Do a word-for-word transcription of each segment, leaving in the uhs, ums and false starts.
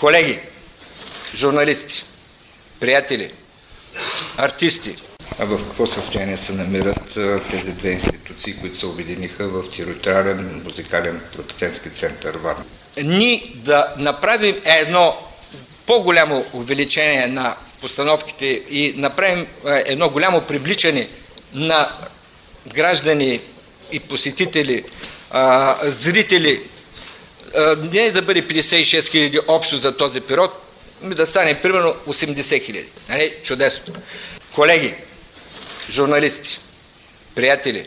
Колеги, журналисти, приятели, артисти. А в какво състояние се намират тези две институции, които се обединиха в териториален музикален продуцентски център Варна? Ние да направим едно по-голямо увеличение на постановките и направим едно голямо привличане на граждани и посетители, а, зрители, а, не да бъде петдесет и шест хиляди общо за този период, ми да стане примерно осемдесет хиляди. Нали? Чудесно. Колеги, журналисти, приятели,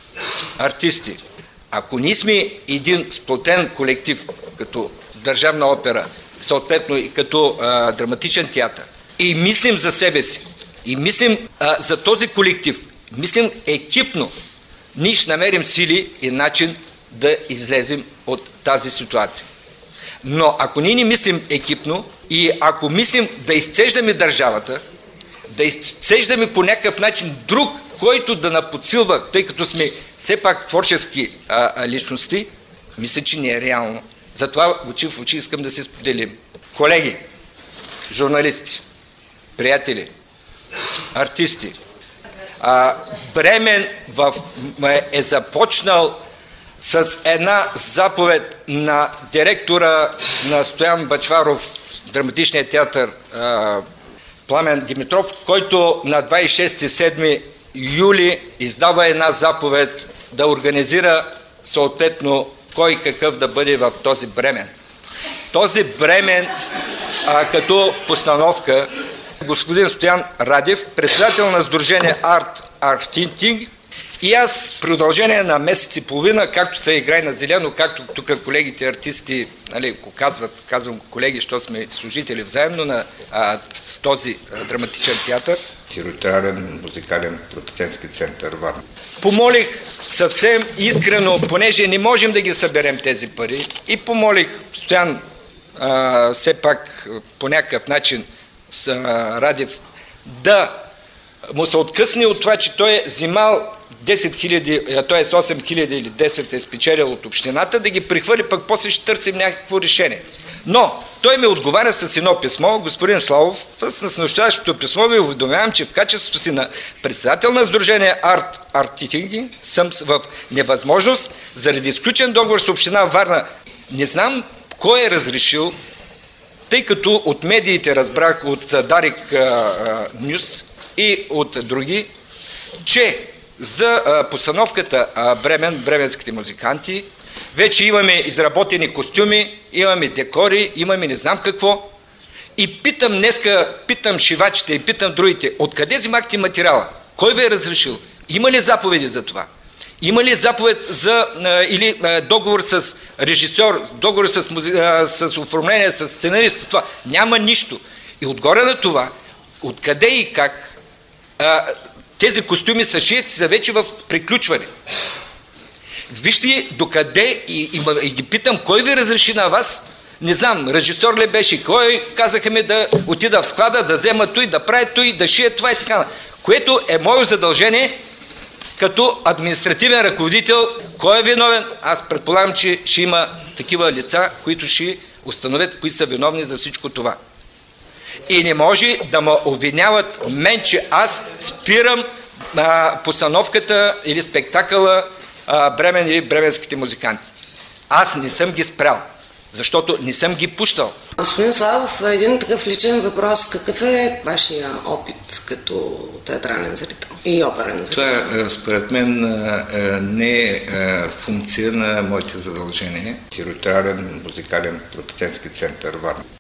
артисти, ако ние сме един сплотен колектив, като Държавна опера, съответно и като а, драматичен театър, и мислим за себе си, и мислим а, за този колектив, мислим екипно, ние ще намерим сили и начин да излезем от тази ситуация. Но ако ние не мислим екипно и ако мислим да изцеждаме държавата, да изцеждаме по някакъв начин друг, който да наподсилва, тъй като сме все пак творчески а, а, личности, мисля, че не е реално. Затова очи в очи искам да се споделим. Колеги, журналисти, приятели, артисти, а, Бремен в, е започнал с една заповед на директора на Стоян Бъчваров, драматичния театър а, Пламен Димитров, който на двадесет и шести юли издава една заповед да организира съответно кой какъв да бъде в този Бремен. Този Бремен а, като постановка господин Стоян Радев, председател на сдружение Арт Артинтинг, и аз в продължение на месец и половина, както се играе на зелено, както тук колегите артисти, нали, го казват, казвам колеги, що сме служители взаимно на а, този а, драматичен театър. Териториален музикален продуцентски център Варна. Помолих съвсем искрено, понеже не можем да ги съберем тези пари, и помолих Стоян а, все пак по някакъв начин с, а, Радев да му се откъсне от това, че той е взимал десет хиляди, т.е. осем хиляди или десет е спечелил от общината, да ги прехвърли, пък после ще търсим някакво решение. Но той ми отговаря с едно писмо. Господин Славов, с настоящото писмо ви уведомявам, че в качеството си на председател на сдружение Арт Артинги съм в невъзможност заради изключен договор с община Варна. Не знам кой е разрешил, тъй като от медиите разбрах, от Дарик Нюс и от други, че за а, постановката а, Бремен, бременските музиканти, вече имаме изработени костюми, имаме декори, имаме не знам какво. И питам днеска, питам шивачите и питам другите, откъде взимахте материала? Кой ви е разрешил? Има ли заповеди за това? Има ли заповед за а, или а, договор с режисьор, договор с, а, с оформление, с сценарист? Това? Няма нищо. И отгоре на това, откъде и как а, тези костюми са шият, са вече в приключване. Вижте докъде и, и, и ги питам, кой ви разреши на вас? Не знам, режисьор ли беше, кой казаха ми да отида в склада, да взема той, да прави той, да шие това и така. Което е мое задължение като административен ръководител. Кой е виновен? Аз предполагам, че ще има такива лица, които ще установят кои са виновни за всичко това. И не може да ме обвиняват мен, че аз спирам а, постановката или спектакъла а, Бремен или бременските музиканти. Аз не съм ги спрял, защото не съм ги пущал. Господин Славов, един такъв личен въпрос. Какъв е вашия опит като театрален зрител и оперен зрител? Това според мен не е функция на моите задължения. Териториален музикален продуцентски център Варна.